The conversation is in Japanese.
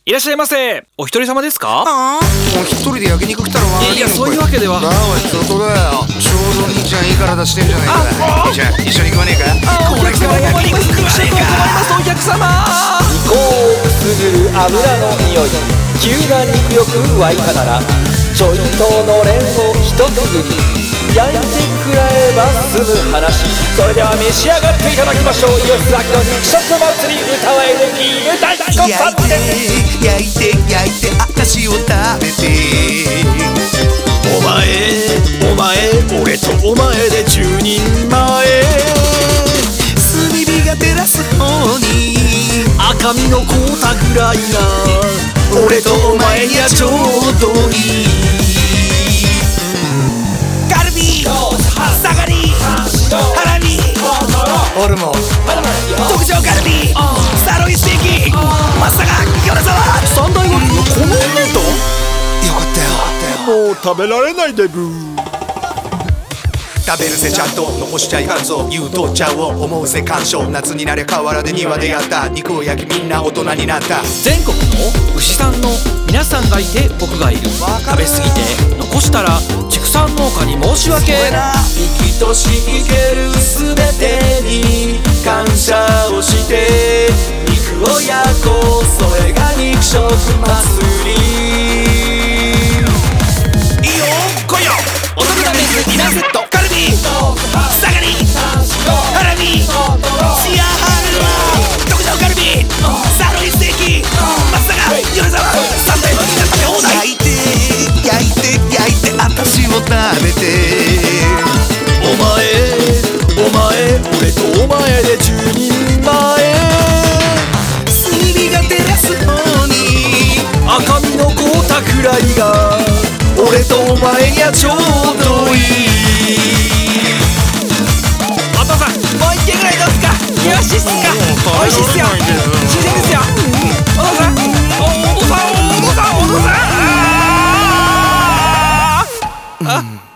いらっしゃいませ。お一人様ですか？ ああ、もう一人で焼肉食ったら悪いよ。 いやそういうわけでは。 だおい、外だよ。ちょうど兄ちゃんいい体してんじゃねえか。兄ちゃん一緒に食わねえか。 お客様焼肉食わねえか。お客様。 胃口をくすぐる油の匂い、急な肉欲湧いたならちょいとのれんを一くぐり焼いてくらえば済む話。それでは召し上がっていただきましょう。吉崎の肉食祭り、歌わえるキーム大根パンです焼いて私を食べて。 お前俺とお前で10人前。 炭火が照らす方に赤身のコータぐらいが俺とお前にはちょうどいい。 カルビサガリハラミホルモン特上カルビサーロインステーキ松阪米沢三大和牛のこのお値段。 よかったよ。 もう食べられないでブー。 食べるぜちゃんと残しちゃいかんぞ。言うとっちゃうを思うぜ干渉。夏になれ河原で庭でやった肉を焼きみんな大人になった。 全国の牛さんの皆さんがいて僕がいる。食べ過ぎて残したら畜産農家に申し訳。 生きとし生けるすべてに感謝をして肉を焼こう。それが肉食祭り。 いいよ来いよ。お得なメンズディナーセットカルビサガリハラミシアハル特上カルビサーロインステーキ松阪米沢三大のみんな食べ放題。焼いて私を食べて。 お前俺とお前で10人前。 炭火が照らす方に赤身のコータくらいが俺とお前にはちょうどいい。 お父さんもう一軒ぐらいどうっすか？よろしいっすか？美味しいっすよ。新鮮ですよ。お父さんお父さん。あ